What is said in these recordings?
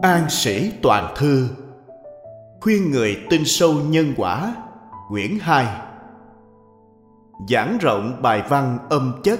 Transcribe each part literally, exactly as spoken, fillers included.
An Sĩ Toàn Thư. Khuyên người tin sâu nhân quả. Quyển hai. Giảng rộng bài văn âm chất.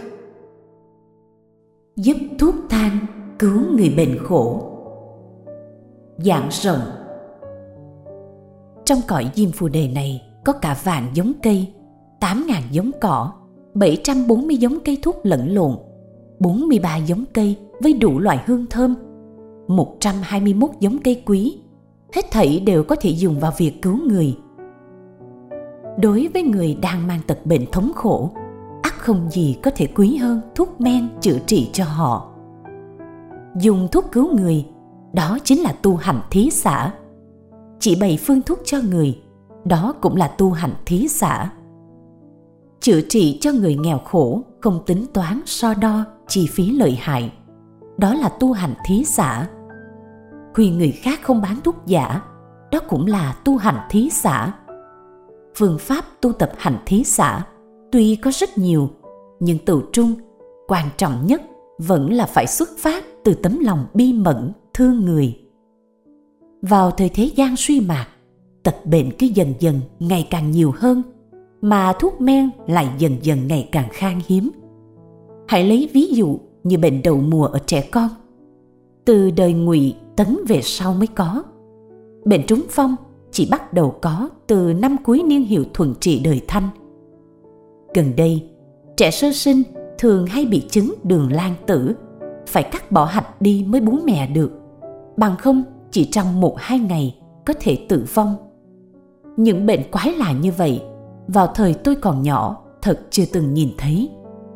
Giúp thuốc thang cứu người bệnh khổ. Giảng rộng. Trong cõi diêm phù đề này có cả vạn giống cây, tám ngàn giống cỏ, bảy trăm bốn mươi giống cây thuốc lẫn lộn, bốn mươi ba giống cây với đủ loại hương thơm, một trăm hai mươi mốt giống cây quý, hết thảy đều có thể dùng vào việc cứu người. Đối với người đang mang tật bệnh thống khổ, ắt không gì có thể quý hơn thuốc men chữa trị cho họ. Dùng thuốc cứu người, đó chính là tu hành thí xả. Chỉ bày phương thuốc cho người, đó cũng là tu hành thí xả. Chữa trị cho người nghèo khổ, không tính toán so đo chi phí lợi hại, đó là tu hành thí xả. Khuyên người khác không bán thuốc giả, đó cũng là tu hành thí xả. Phương pháp tu tập hành thí xả tuy có rất nhiều, nhưng tựu trung, quan trọng nhất vẫn là phải xuất phát từ tấm lòng bi mẫn thương người. Vào thời thế gian suy mạt, tật bệnh cứ dần dần ngày càng nhiều hơn, mà thuốc men lại dần dần ngày càng khan hiếm. Hãy lấy ví dụ như bệnh đậu mùa ở trẻ con, từ đời Ngụy Tấn về sau mới có. Bệnh trúng phong chỉ bắt đầu có từ năm cuối niên hiệu thuận trị đời Thanh. Gần đây, trẻ sơ sinh thường hay bị chứng đường lan tử, phải cắt bỏ hạch đi mới bú mẹ được, bằng không chỉ trong một hai ngày có thể tử vong. Những bệnh quái lạ như vậy, vào thời tôi còn nhỏ thật chưa từng nhìn thấy.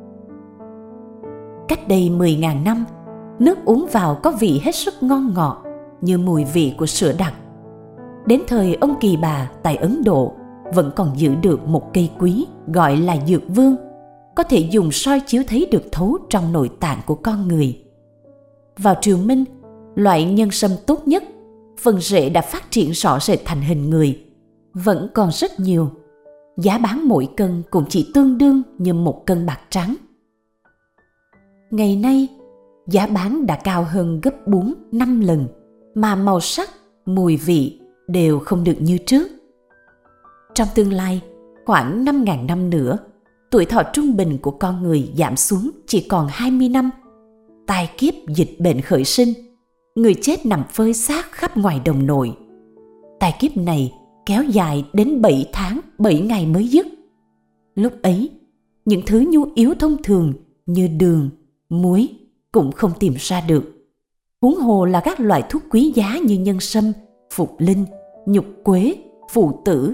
Cách đây mười ngàn năm, nước uống vào có vị hết sức ngon ngọt, như mùi vị của sữa đặc. Đến thời ông Kỳ Bà tại Ấn Độ, vẫn còn giữ được một cây quý gọi là dược vương, có thể dùng soi chiếu thấy được thấu trong nội tạng của con người. Vào triều Minh, loại nhân sâm tốt nhất, phần rễ đã phát triển rõ rệt thành hình người, vẫn còn rất nhiều. Giá bán mỗi cân cũng chỉ tương đương như một cân bạc trắng. Ngày nay, giá bán đã cao hơn gấp bốn năm lần, mà màu sắc, mùi vị đều không được như trước. Trong tương lai, khoảng năm ngàn năm nữa, tuổi thọ trung bình của con người giảm xuống chỉ còn hai mươi năm. Tai kiếp dịch bệnh khởi sinh, người chết nằm phơi xác khắp ngoài đồng nội. Tai kiếp này kéo dài đến bảy tháng bảy ngày mới dứt. Lúc ấy, những thứ nhu yếu thông thường như đường, muối cũng không tìm ra được. Huống hồ là các loại thuốc quý giá như nhân sâm, phục linh, nhục quế, phụ tử.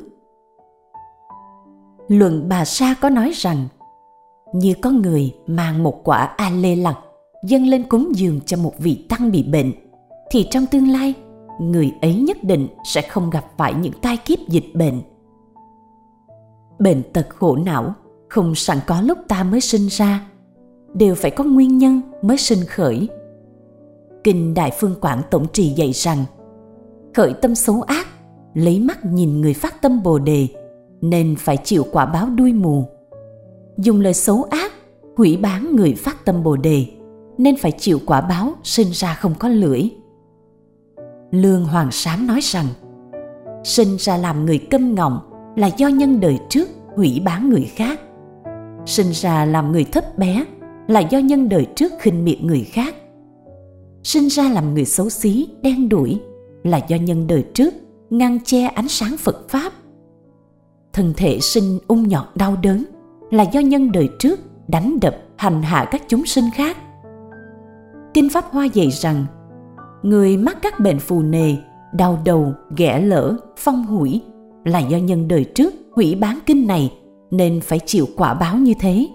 Luận Bà Sa có nói rằng, như có người mang một quả a lê lặc dâng lên cúng dường cho một vị tăng bị bệnh, thì trong tương lai, người ấy nhất định sẽ không gặp phải những tai kiếp dịch bệnh. Bệnh tật khổ não không sẵn có lúc ta mới sinh ra, đều phải có nguyên nhân mới sinh khởi. Kinh Đại Phương Quảng Tổng Trì dạy rằng, khởi tâm xấu ác, lấy mắt nhìn người phát tâm Bồ Đề, nên phải chịu quả báo đuôi mù. Dùng lời xấu ác, hủy báng người phát tâm Bồ Đề, nên phải chịu quả báo sinh ra không có lưỡi. Lương Hoàng Sám nói rằng, sinh ra làm người câm ngọng là do nhân đời trước hủy báng người khác. Sinh ra làm người thấp bé là do nhân đời trước khinh miệt người khác. Sinh ra làm người xấu xí, đen đủi là do nhân đời trước ngăn che ánh sáng Phật Pháp. Thân thể sinh ung nhọt đau đớn là do nhân đời trước đánh đập hành hạ các chúng sinh khác. Kinh Pháp Hoa dạy rằng, người mắc các bệnh phù nề, đau đầu, ghẻ lở, phong hủi là do nhân đời trước hủy báng kinh này, nên phải chịu quả báo như thế.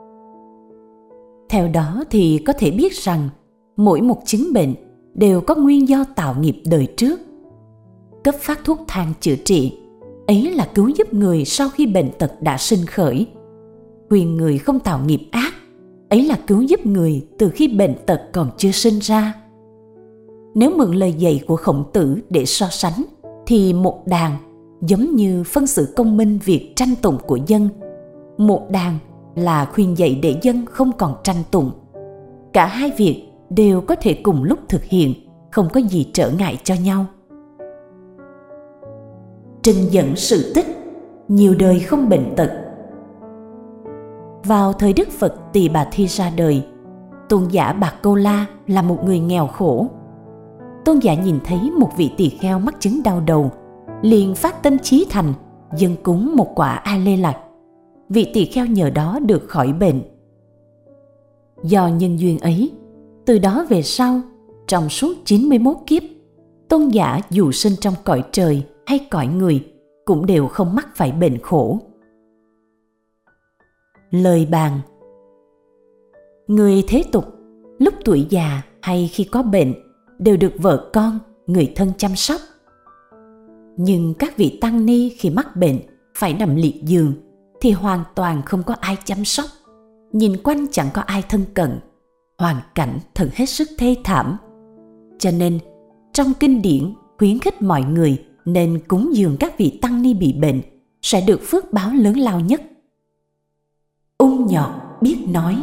Theo đó thì có thể biết rằng, mỗi một chứng bệnh đều có nguyên do tạo nghiệp đời trước. Cấp phát thuốc thang chữa trị, ấy là cứu giúp người sau khi bệnh tật đã sinh khởi. Khuyên người không tạo nghiệp ác, ấy là cứu giúp người từ khi bệnh tật còn chưa sinh ra. Nếu mượn lời dạy của Khổng Tử để so sánh, thì một đàn giống như phân xử công minh việc tranh tụng của dân. Một đàn là khuyên dạy để dân không còn tranh tụng. Cả hai việc đều có thể cùng lúc thực hiện, không có gì trở ngại cho nhau. Trình dẫn sự tích, nhiều đời không bệnh tật. Vào thời Đức Phật Tỳ Bà Thi ra đời, tôn giả Bạc Câu La là một người nghèo khổ. Tôn giả nhìn thấy một vị tỳ kheo mắc chứng đau đầu, liền phát tâm chí thành dâng cúng một quả A Lê Lạc. Vị tỳ kheo nhờ đó được khỏi bệnh. Do nhân duyên ấy, từ đó về sau, trong suốt chín mươi mốt kiếp, tôn giả dù sinh trong cõi trời hay cõi người cũng đều không mắc phải bệnh khổ. Lời bàn: người thế tục lúc tuổi già hay khi có bệnh đều được vợ con, người thân chăm sóc. Nhưng các vị tăng ni khi mắc bệnh phải nằm liệt giường thì hoàn toàn không có ai chăm sóc, nhìn quanh chẳng có ai thân cận, hoàn cảnh thật hết sức thê thảm. Cho nên trong kinh điển khuyến khích mọi người nên cúng dường các vị tăng ni bị bệnh sẽ được phước báo lớn lao nhất. Ung Nhọt biết nói.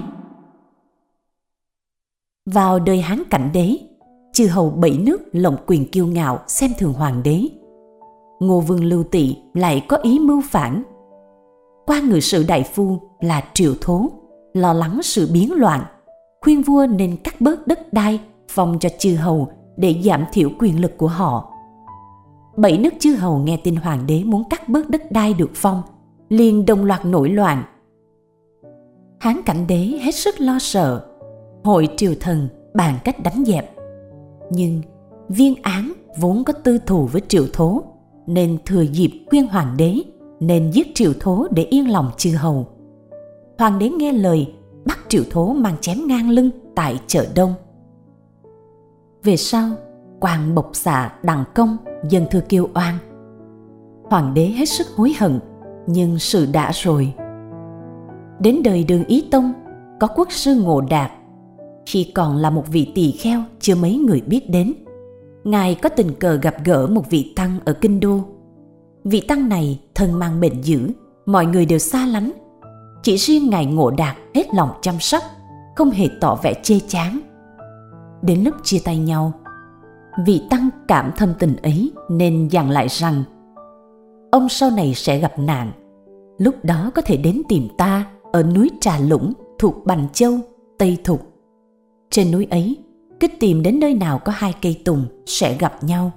Vào đời Hán Cảnh Đế, chư hầu bảy nước lộng quyền kiêu ngạo xem thường hoàng đế. Ngô Vương Lưu Tỵ lại có ý mưu phản. Qua ngự sử đại phu là Triệu Thố lo lắng sự biến loạn, khuyên vua nên cắt bớt đất đai phong cho chư hầu để giảm thiểu quyền lực của họ. Bảy nước chư hầu nghe tin hoàng đế muốn cắt bớt đất đai được phong, liền đồng loạt nổi loạn. Hán Cảnh Đế hết sức lo sợ, hội triều thần bàn cách đánh dẹp. Nhưng Viên Án vốn có tư thù với Triệu Thố, nên thừa dịp khuyên hoàng đế nên giết Triệu Thố để yên lòng chư hầu. Hoàng đế nghe lời bắt Triệu Thố mang chém ngang lưng tại chợ Đông. Về sau, quan Bộc Xạ Đặng Công dâng thư kêu oan. Hoàng đế hết sức hối hận, nhưng sự đã rồi. Đến đời Đường Ý Tông, có quốc sư Ngộ Đạt. Khi còn là một vị tỳ kheo chưa mấy người biết đến, ngài có tình cờ gặp gỡ một vị tăng ở Kinh Đô. Vị tăng này thân mang bệnh dữ, mọi người đều xa lánh. Chỉ riêng ngài Ngộ Đạt hết lòng chăm sóc, không hề tỏ vẻ chê chán. Đến lúc chia tay nhau, vị tăng cảm thâm tình ấy nên dặn lại rằng: ông sau này sẽ gặp nạn, lúc đó có thể đến tìm ta ở núi Trà Lũng thuộc Bành Châu, Tây Thục. Trên núi ấy, cứ tìm đến nơi nào có hai cây tùng sẽ gặp nhau.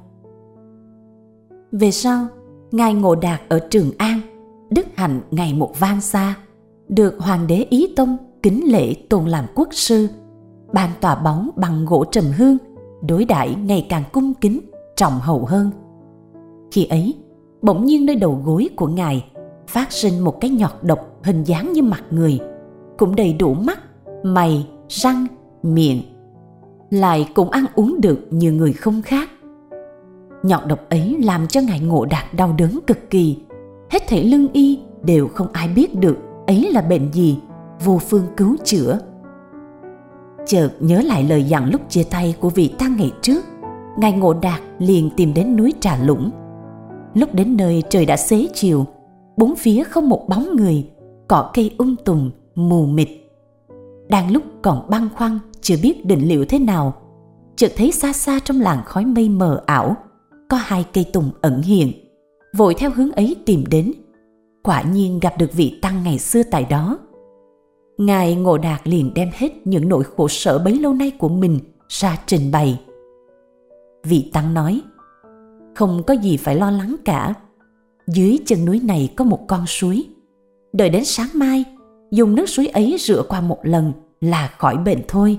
Về sau, ngài Ngộ Đạt ở Trường An, đức hạnh ngày một vang xa, được hoàng đế Ý Tông kính lễ tôn làm quốc sư, ban tòa báu bằng gỗ trầm hương, đối đãi ngày càng cung kính, trọng hậu hơn. Khi ấy, bỗng nhiên nơi đầu gối của ngài phát sinh một cái nhọt độc hình dáng như mặt người, cũng đầy đủ mắt, mày, răng, miệng, lại cũng ăn uống được như người không khác. Nhọt độc ấy làm cho ngài Ngộ Đạt đau đớn cực kỳ, hết thảy lương y đều không ai biết được ấy là bệnh gì, vô phương cứu chữa. Chợt nhớ lại lời dặn lúc chia tay của vị tăng ngày trước, ngài Ngộ Đạt liền tìm đến núi Trà Lũng. Lúc đến nơi trời đã xế chiều, bốn phía không một bóng người, cỏ cây um tùm, mù mịt. Đang lúc còn băn khoăn chưa biết định liệu thế nào, chợt thấy xa xa trong làn khói mây mờ ảo có hai cây tùng ẩn hiện, vội theo hướng ấy tìm đến. Quả nhiên gặp được vị tăng ngày xưa tại đó. Ngài Ngộ Đạt liền đem hết những nỗi khổ sở bấy lâu nay của mình ra trình bày. Vị tăng nói: không có gì phải lo lắng cả. Dưới chân núi này có một con suối. Đợi đến sáng mai, dùng nước suối ấy rửa qua một lần là khỏi bệnh thôi.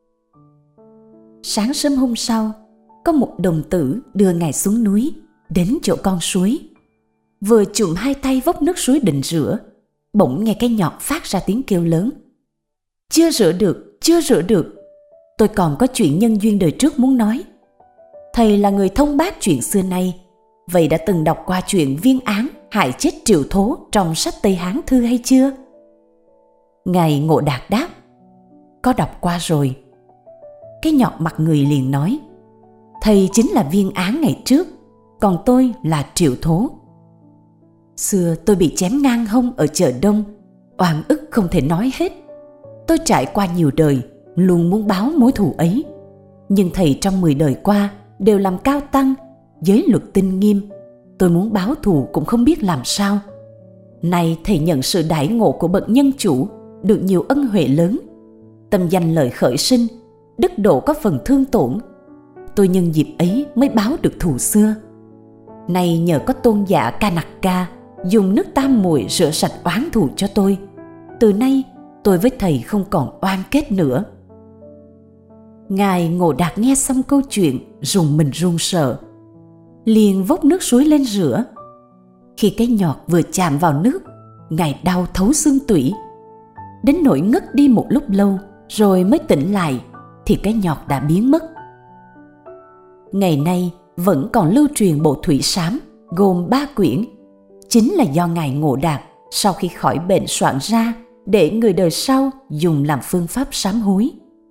Sáng sớm hôm sau, có một đồng tử đưa ngài xuống núi, đến chỗ con suối. Vừa chụm hai tay vốc nước suối định rửa, bỗng nghe cái nhọt phát ra tiếng kêu lớn: chưa rửa được, chưa rửa được. Tôi còn có chuyện nhân duyên đời trước muốn nói. Thầy là người thông bác chuyện xưa nay, vậy đã từng đọc qua chuyện Viên Án hại chết Triệu Thố trong sách Tây Hán Thư hay chưa? Ngài Ngộ Đạt đáp: có đọc qua rồi. Cái nhọt mặt người liền nói: thầy chính là Viên Án ngày trước, còn tôi là Triệu Thố. Xưa tôi bị chém ngang hông ở chợ Đông, oan ức không thể nói hết. Tôi trải qua nhiều đời, luôn muốn báo mối thù ấy. Nhưng thầy trong mười đời qua đều làm cao tăng, giới luật tinh nghiêm. Tôi muốn báo thù cũng không biết làm sao. Nay thầy nhận sự đãi ngộ của bậc nhân chủ, được nhiều ân huệ lớn. Tâm danh lợi khởi sinh, đức độ có phần thương tổn. Tôi nhân dịp ấy mới báo được thù xưa. Nay nhờ có tôn giả Kanaka dùng nước tam muội rửa sạch oán thù cho tôi. Từ nay tôi với thầy không còn oan kết nữa. Ngài Ngộ Đạt nghe xong câu chuyện rùng mình run sợ, liền vốc nước suối lên rửa. Khi cái nhọt vừa chạm vào nước, Ngài đau thấu xương tủy, đến nỗi ngất đi một lúc lâu rồi mới tỉnh lại thì cái nhọt đã biến mất. Ngày nay vẫn còn lưu truyền bộ thủy sám gồm ba quyển, chính là do Ngài Ngộ Đạt sau khi khỏi bệnh soạn ra để người đời sau dùng làm phương pháp sám hối.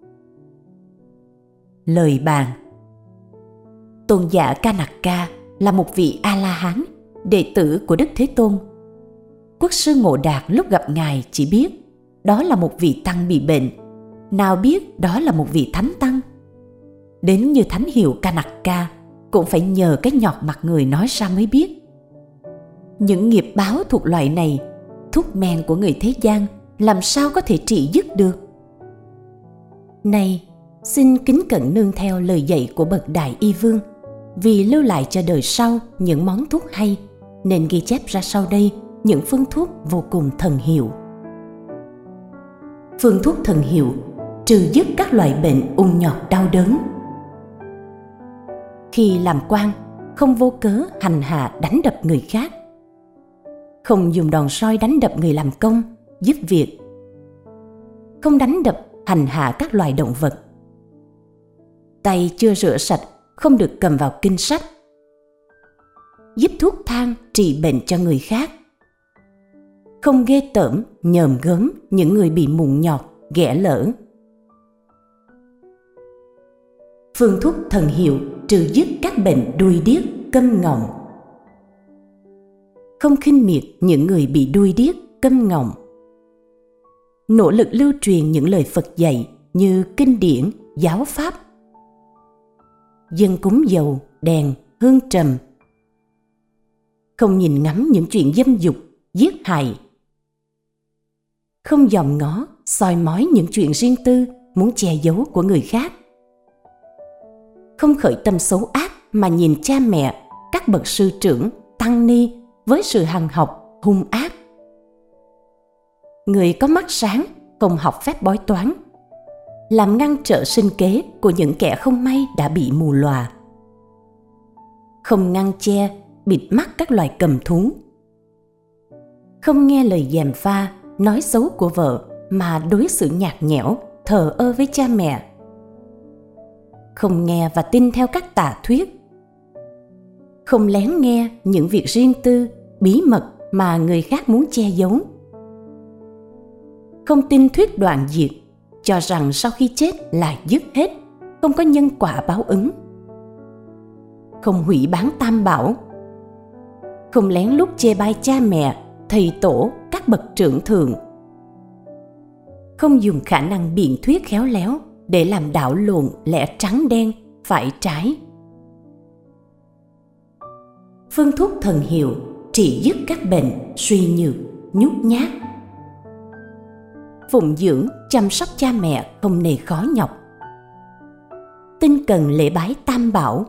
Lời bàn. Tôn giả Kanaka là một vị A-la-hán, đệ tử của Đức Thế Tôn. Quốc sư Ngộ Đạt lúc gặp Ngài chỉ biết đó là một vị tăng bị bệnh, nào biết đó là một vị thánh tăng. Đến như thánh hiệu Kanaka cũng phải nhờ cái nhọt mặt người nói ra mới biết. Những nghiệp báo thuộc loại này, thuốc men của người thế gian làm sao có thể trị dứt được. Này, xin kính cẩn nương theo lời dạy của bậc Đại Y Vương, vì lưu lại cho đời sau những món thuốc hay, nên ghi chép ra sau đây những phương thuốc vô cùng thần hiệu. Phương thuốc thần hiệu trừ dứt các loại bệnh ung nhọt đau đớn. Khi làm quan, không vô cớ hành hạ đánh đập người khác, không dùng đòn soi đánh đập người làm công, giúp việc, không đánh đập hành hạ các loài động vật. Tay chưa rửa sạch không được cầm vào kinh sách. Giúp thuốc thang trị bệnh cho người khác. Không ghê tởm, nhờm gớm những người bị mụn nhọt, ghẻ lở. Phương thuốc thần hiệu trừ dứt các bệnh đuôi điếc, câm ngọng. Không khinh miệt những người bị đuôi điếc, câm ngọng. Nỗ lực lưu truyền những lời Phật dạy như kinh điển, giáo pháp. Dâng cúng dầu, đèn, hương trầm. Không nhìn ngắm những chuyện dâm dục, giết hại. Không dòm ngó, soi mói những chuyện riêng tư, muốn che giấu của người khác. Không khởi tâm xấu ác mà nhìn cha mẹ, các bậc sư trưởng, tăng ni với sự hằn học, hung ác. Người có mắt sáng không học phép bói toán, làm ngăn trở sinh kế của những kẻ không may đã bị mù lòa. Không ngăn che, bịt mắt các loài cầm thú. Không nghe lời gièm pha, nói xấu của vợ mà đối xử nhạt nhẽo, thờ ơ với cha mẹ. Không nghe và tin theo các tà thuyết. Không lén nghe những việc riêng tư, bí mật mà người khác muốn che giấu. Không tin thuyết đoạn diệt, cho rằng sau khi chết là dứt hết, không có nhân quả báo ứng. Không hủy bán tam bảo. Không lén lút chê bai cha mẹ, thầy tổ, các bậc trưởng thượng. Không dùng khả năng biện thuyết khéo léo để làm đảo lộn lẽ trắng đen, phải trái. Phương thuốc thần hiệu trị dứt các bệnh suy nhược, nhút nhát. Phụng dưỡng, chăm sóc cha mẹ không nề khó nhọc. Tinh cần lễ bái tam bảo.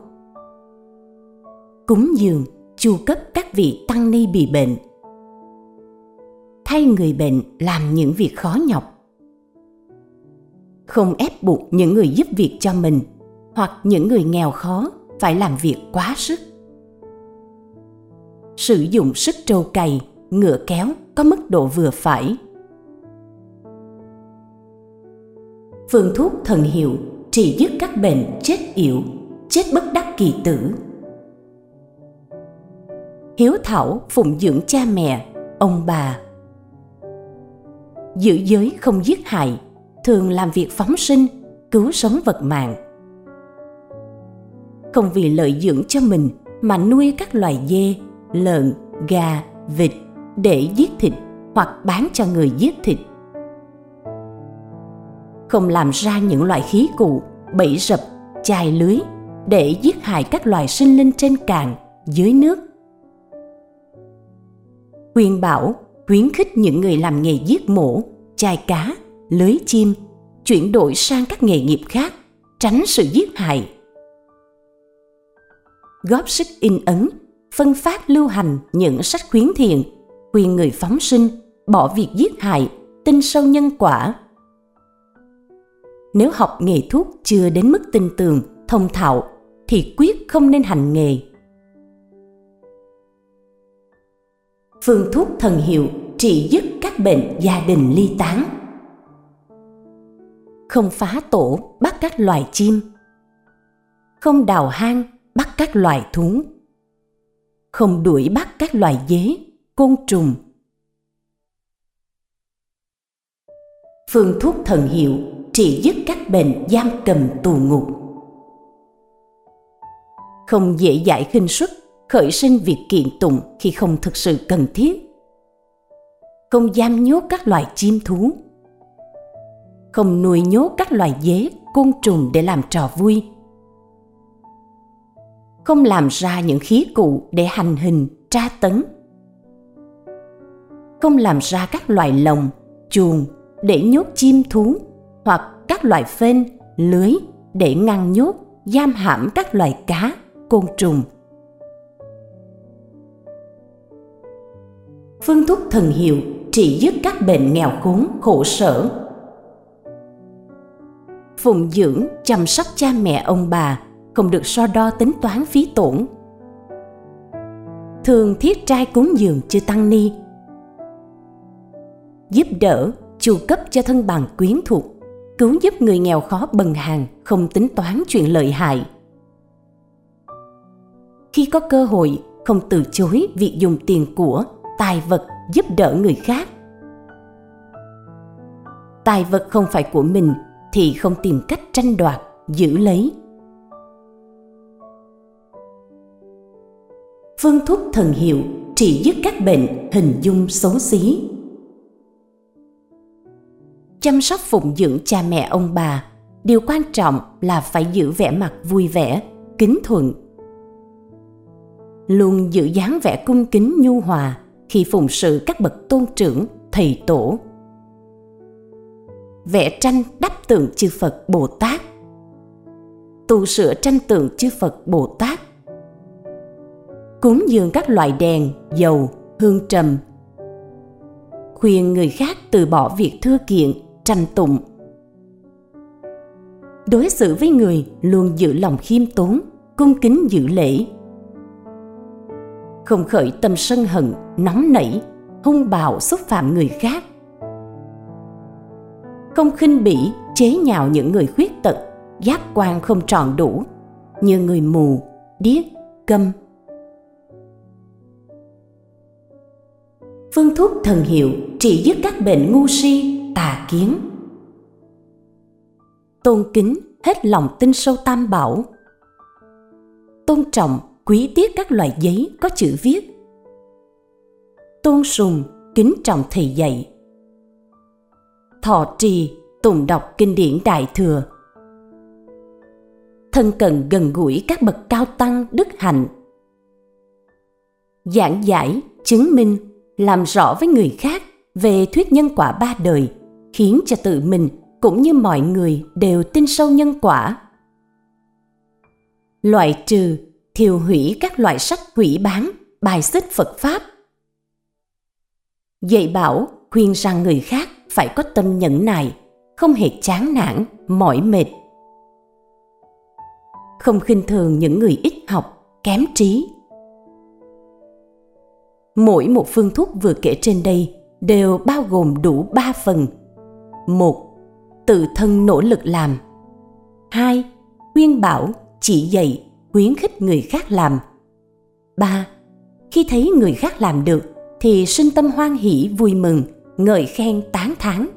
Cúng dường, chu cấp các vị tăng ni bị bệnh. Thay người bệnh làm những việc khó nhọc. Không ép buộc những người giúp việc cho mình hoặc những người nghèo khó phải làm việc quá sức. Sử dụng sức trâu cày, ngựa kéo có mức độ vừa phải. Phương thuốc thần hiệu trị dứt các bệnh chết yểu, chết bất đắc kỳ tử. Hiếu thảo phụng dưỡng cha mẹ, ông bà. Giữ giới không giết hại, thường làm việc phóng sinh, cứu sống vật mạng. Không vì lợi dưỡng cho mình mà nuôi các loài dê, lợn, gà, vịt để giết thịt hoặc bán cho người giết thịt. Không làm ra những loại khí cụ, bẫy rập chài lưới để giết hại các loài sinh linh trên cạn, dưới nước. Khuyên bảo, khuyến khích những người làm nghề giết mổ, chài cá, lưới chim chuyển đổi sang các nghề nghiệp khác, tránh sự giết hại. Góp sức in ấn, phân phát lưu hành những sách khuyến thiện, khuyên người phóng sinh, bỏ việc giết hại, tin sâu nhân quả. Nếu học nghề thuốc chưa đến mức tin tường, thông thạo, thì quyết không nên hành nghề. Phương thuốc thần hiệu trị dứt các bệnh gia đình ly tán. Không phá tổ bắt các loài chim, không đào hang bắt các loài thú, không đuổi bắt các loài dế, côn trùng. Phương thuốc thần hiệu trị dứt các bệnh giam cầm tù ngục. Không dễ dãi khinh suất, khởi sinh việc kiện tụng khi không thực sự cần thiết. Không giam nhốt các loài chim thú. Không nuôi nhốt các loài dế, côn trùng để làm trò vui. Không làm ra những khí cụ để hành hình, tra tấn. Không làm ra các loài lồng, chuồng để nhốt chim thú, hoặc các loài phên, lưới để ngăn nhốt, giam hãm các loài cá, côn trùng. Phương thuốc thần hiệu trị dứt các bệnh nghèo khốn, khổ sở. Phụng dưỡng, chăm sóc cha mẹ ông bà, không được so đo tính toán phí tổn. Thường thiết trai cúng dường chư tăng ni. Giúp đỡ, chu cấp cho thân bằng quyến thuộc, cứu giúp người nghèo khó bần hàn, không tính toán chuyện lợi hại. Khi có cơ hội, không từ chối việc dùng tiền của, tài vật giúp đỡ người khác. Tài vật không phải của mình thì không tìm cách tranh đoạt, giữ lấy. Phương thuốc thần hiệu trị dứt các bệnh hình dung xấu xí. Chăm sóc phụng dưỡng cha mẹ ông bà, điều quan trọng là phải giữ vẻ mặt vui vẻ, kính thuận. Luôn giữ dáng vẻ cung kính nhu hòa khi phụng sự các bậc tôn trưởng, thầy tổ. Vẽ tranh đắp tượng chư Phật Bồ Tát. Tu sửa tranh tượng chư Phật Bồ Tát. Cúng dường các loại đèn, dầu, hương trầm. Khuyên người khác từ bỏ việc thưa kiện, tranh tụng. Đối xử với người luôn giữ lòng khiêm tốn, cung kính giữ lễ. Không khởi tâm sân hận, nóng nảy, hung bạo xúc phạm người khác. Không khinh bỉ, chế nhạo những người khuyết tật, giác quan không tròn đủ, như người mù, điếc, câm. Phương thuốc thần hiệu trị dứt các bệnh ngu si, tà kiến. Tôn kính, hết lòng tin sâu Tam Bảo. Tôn trọng, quý tiếc các loại giấy có chữ viết. Tôn sùng, kính trọng thầy dạy. Thọ trì, tụng đọc kinh điển Đại Thừa. Thân cận gần gũi các bậc cao tăng đức hạnh. Giảng giải, chứng minh, làm rõ với người khác về thuyết nhân quả ba đời, khiến cho tự mình cũng như mọi người đều tin sâu nhân quả. Loại trừ, thiêu hủy các loại sách hủy bán, bài xích Phật Pháp. Dạy bảo, khuyên rằng người khác phải có tâm nhẫn nại, không hề chán nản, mỏi mệt. Không khinh thường những người ít học, kém trí. Mỗi một phương thuốc vừa kể trên đây đều bao gồm đủ ba phần. Một, tự thân nỗ lực làm. Hai, khuyên bảo, chỉ dạy, khuyến khích người khác làm. Ba, khi thấy người khác làm được thì sinh tâm hoan hỷ vui mừng, ngợi khen tán thán.